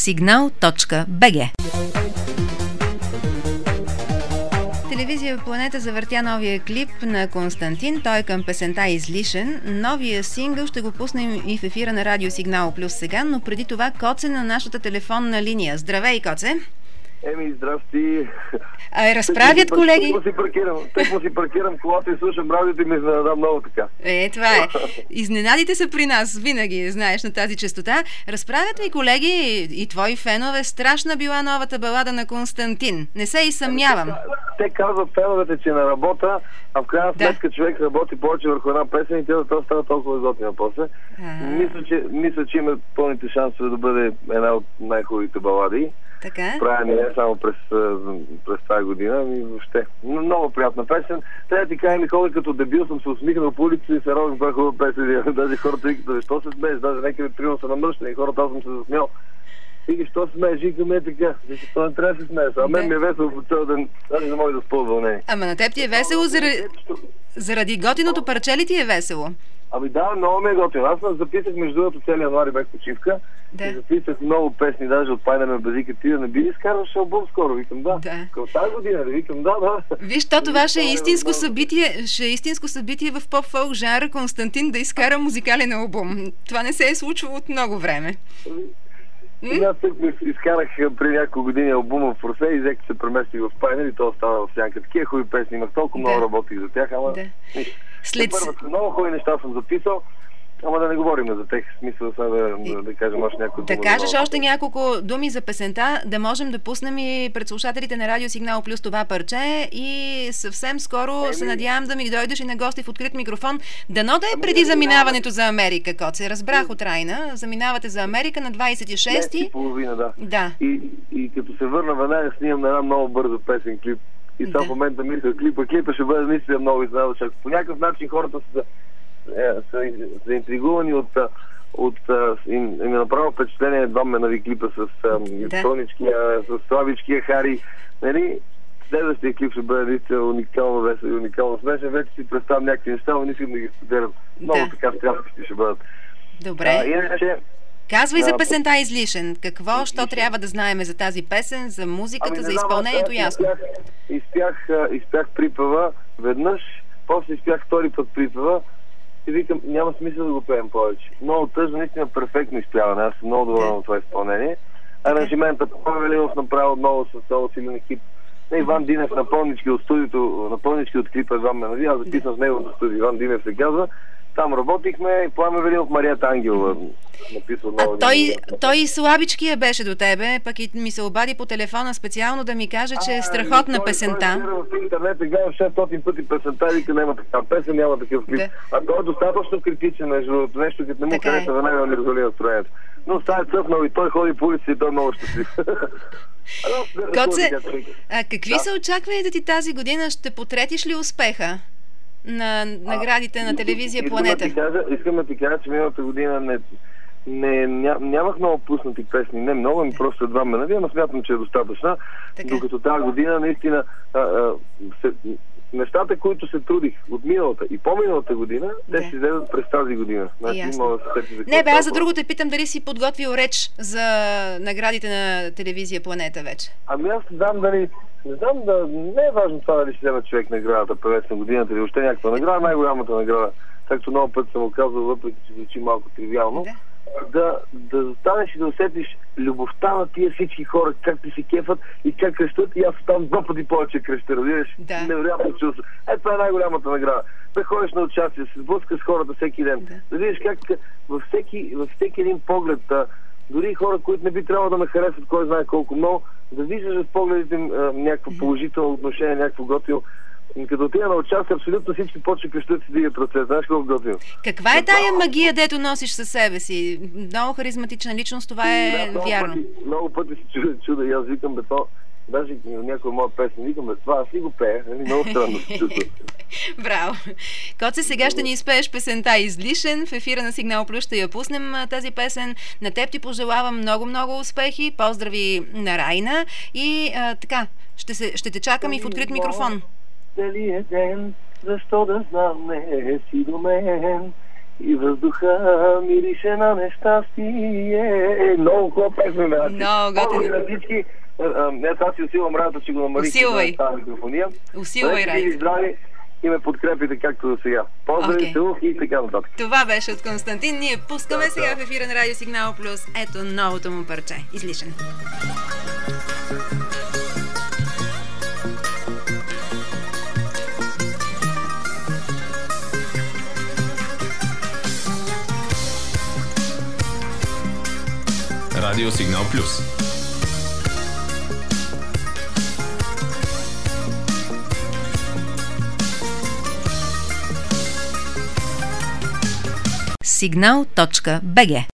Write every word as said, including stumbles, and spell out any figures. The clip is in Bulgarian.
сигнал точка би джи. Телевизия Планета завъртя новия клип на Константин. Той е към песента "Излишен". Новия сингъл ще го пуснем и в ефира на Радио Сигнал Плюс сега, но преди това Коце на нашата телефонна линия. Здравей, Коце! Еми, здрасти! А, разправят колеги. Тък му си паркирам, тък му си паркирам колата и слушам радиото и ми изненадам много така. Е, това е. Изненадите са при нас, винаги, знаеш, на тази честота. Разправят ми колеги и твои фенове, страшна била новата балада на Константин. Не се и съмнявам. Те, те казват феновете, че не работа, а в крайна сметка да. Човек работи повече върху една песен и тя да става толкова готина после. Мисля че, мисля, че има пълните шансове да бъде една от най-хубавите балади. Така? Правени не само през, през тази година, ами въобще. Много приятна песен. Трябва да ти кажа, ми ходя като дебил, съм се усмихнал по улица и се рових това хубава песен. Даже хората викат, защо се смееш? Даже някъде примерно са намръщани и хората, аз съм се засмял. Вика, що се смееш? Викаме е така. Защо не трябва да се смееш? А мен ми е весело по цял ден. Даже не мога да спа вълнение. Ама на теб ти е весело заради, заради готиното парче ли ти е весело? Ами да, много ми е готино. Аз записах между другото цели януари, бях почивка. Да. И записах много песни, даже от Пайнаме Базика. Ти да не би ли изкарваш албум скоро? Викам да. Да. Към тази година, да викам да, да. Виж, то това ще е истинско събитие, ще е истинско събитие в поп-фолк жанра Константин да изкара музикален албум. Това не се е случвало от много време. М? Аз тук изкарах преди няколко години албума в Русе и взех се преместих в Пайнер и то остана в сянка. Такива хубави песни имах, толкова да. Много работих за тях, ама... Да. След... Първо, много хубави неща съм записал, ама да не говорим за тех, смисъл сега да, да, да кажем още няколко думи. Да кажеш още няколко думи за песента, да можем да пуснем и пред слушателите на Радио Сигнал Плюс това парче и съвсем скоро Еми... се надявам да ми дойдеш и на гости в открит микрофон. Дано да е преди заминаването за Америка, Коце. Разбрах от Райна. Заминавате за Америка на двадесет и шести. Месец и половина, да. да. И, и като се върна веднага снимам на една много бърза песен клип. И сега да. В момента мисля, клипа, клипа ще бъде наистина много изненадващ. Ако по някакъв начин хората са, е, са заинтригувани от, от им, им е направо впечатление два менави клипа с да. Тоничкия, с слабичкия Хари. Нали? Следващия клип ще бъде наистина уникално весел и уникално смешен. Вече си представям някакви неща, но не искам да ги споделям. Много да. Така стряскащи ще бъдат. Добре. А, иначе, Казвай за песента "Излишен". Какво, що трябва да знаем за тази песен, за музиката, ами, за изпълнението, ясно? Изпях, изпях припева веднъж, после изпях втори път припева и викам, няма смисъл да го пеем повече. Много тъжно, наистина перфектно изпяване. Аз съм много доволен от това изпълнение. Аранжимента Павел Велинов направил много с много силен екип. Иван Динев на пълнички от студиото, на пълнички от клипа Иван Менави, аз записам с неговото студио. Иван Динев се казва. Там работихме и Пламен Велинов, Марията Ангелова написал много. А той, той слабичкия беше до тебе, пък и ми се обади по телефона специално да ми каже, че е страхотна той, песента. Той в интернет и гледам шестстотин пъти песента и вика, няма такава песен, няма такъв клип. Да. А той е достатъчно критичен, между нещо, като не му хареса, веднага не развали настроението. Но става цъфнал и той ходи по улица и той е много щастлив. Коце, а какви да. Са очакванията ти тази година? Ще потретиш ли успеха на наградите а, на телевизия Планета? Искам да ти кажа, искам да ти кажа, че миналата година не, не, ня, нямах много пуснати песни. Не много, ми просто два менави, но смятам, че е достатъчна. Така. Докато тази година наистина а, а, се, нещата, които се трудих от миналата и по-миналата година, да. Те ще излезат през тази година. Значи, мога да се не бе, аз за друго те питам дали си подготвил реч за наградите на телевизия Планета вече. Ами аз знам дали... Не знам, да, не е важно това дали ще взема човек наградата певец на годината или въобще някаква награда, най-голямата награда, както много път съм казал, въпреки че звучи малко тривиално, да, да, да застанеш и да усетиш любовта на тия всички хора, как ти се кефат и как крещат, и аз там два пъти повече креща, разбираш? Да. Невероятно чувство. Е, това е най-голямата награда. Да ходиш на участие, се сблъскаш с хората всеки ден. Да, да видиш как във всеки, във всеки един поглед, дори хора, които не би трябвало да ме харесват, кой знае колко много, да виждаш с погледите им някакво положително отношение, някакво готино. Като отида на участие, абсолютно всички почва крещат си дигат ръце. Знаеш колко готино? Каква е тая магия, дето носиш със себе си? Много харизматична личност, това е да, много вярно. Пъти, много пъти си чуда, чуда и аз викам, бе, то, даже някоя моя песен, викам, бе, това аз ли го пея? Много странно се чувствам. Браво! Коце, сега ще ни изпееш песента "Излишен". В ефира на Сигнал Плюс ще я пуснем тази песен. На теб ти пожелавам много-много успехи. Поздрави на Райна. И а, така, ще, се, ще те чакам и в открит микрофон. Дали е ден, защо да знам, не си до мен. И въздуха мирише на нещастие. Много хубава песен, бе. Много готин. На всички. Не, аз си усилвам радата, че го намалих. Усилвай. Тази микрофония. Усилвай радата. Здрави и ме подкрепите както до сега. Поздрави, Okay. целувки и така нататък. Това беше от Константин. Ние пускаме Да, сега да. в ефира на Радио Сигнал Плюс. Ето новото му парче. Излишен. Радио Сигнал Плюс. Сигнал точка бг